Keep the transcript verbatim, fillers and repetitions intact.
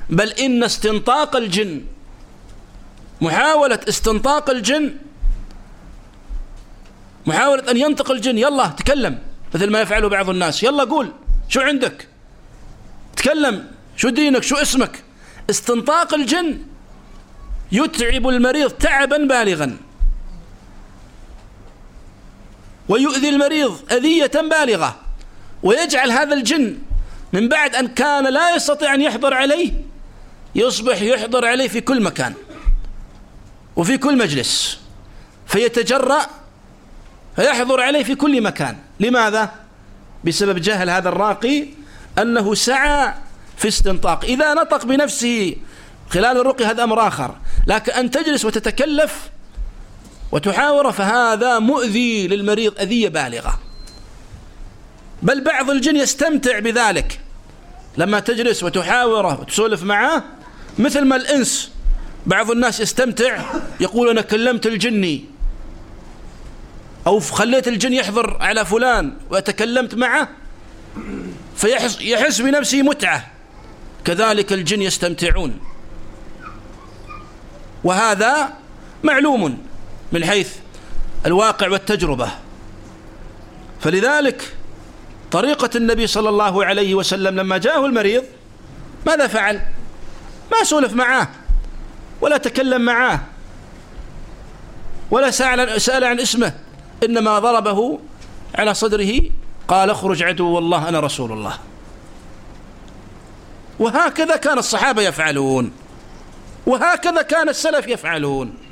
بل إن استنطاق الجن، محاولة استنطاق الجن، محاولة أن ينطق الجن، يلا تكلم، مثل ما يفعله بعض الناس، يلا قول شو عندك، تكلم، شو دينك، شو اسمك. استنطاق الجن يتعب المريض تعبا بالغا، ويؤذي المريض أذية بالغة، ويجعل هذا الجن من بعد أن كان لا يستطيع أن يحضر عليه يصبح يحضر عليه في كل مكان وفي كل مجلس، فيتجرأ فيحضر عليه في كل مكان. لماذا؟ بسبب جهل هذا الراقي أنه سعى في استنطاق. إذا نطق بنفسه خلال الرقي هذا أمر آخر، لكن أن تجلس وتتكلف وتحاور فهذا مؤذي للمريض أذية بالغة. بل بعض الجن يستمتع بذلك، لما تجلس وتحاوره وتسولف معه، مثل ما الإنس بعض الناس يستمتع، يقول أنا كلمت الجني أو خليت الجن يحضر على فلان وتكلمت معه فيحس يحس بنفسه متعة، كذلك الجن يستمتعون، وهذا معلوم من حيث الواقع والتجربة. فلذلك طريقة النبي صلى الله عليه وسلم لما جاءه المريض ماذا فعل؟ ما سولف معاه ولا تكلم معاه ولا سأل عن اسمه، إنما ضربه على صدره قال اخرج عدو الله أنا رسول الله. وهكذا كان الصحابة يفعلون، وهكذا كان السلف يفعلون.